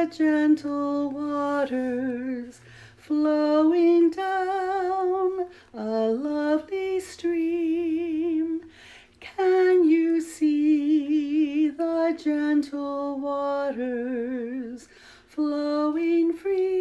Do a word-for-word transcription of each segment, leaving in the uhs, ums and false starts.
the gentle waters flowing down a lovely stream? Can you see the gentle waters flowing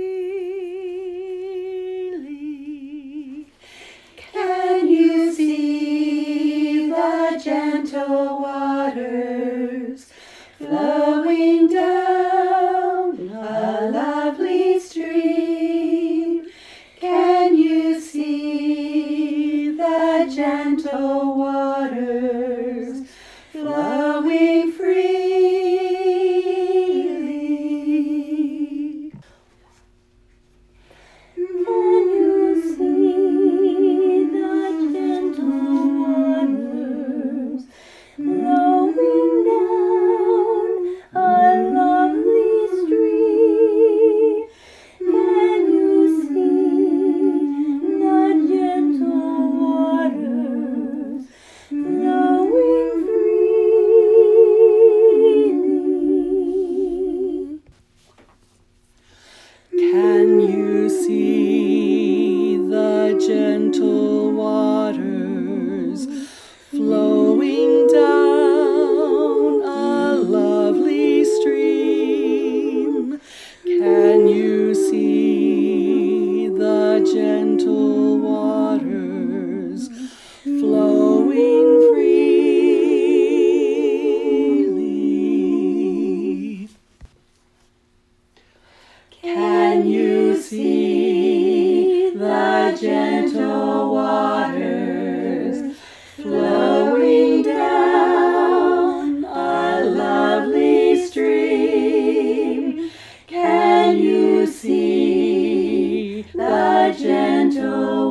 freely? Can you see the gentle waters flowing down a lovely stream? Can you see the gentle waters flowing freely? Can you see the gentle waters flowing down a lovely stream? Can you see the gentle waters flowing freely? Can you see the gentle waters flowing down a lovely stream? Can you see the gentle waters flowing freely? Can you see the gentle waters flowing down a lovely stream? Can you see the gentle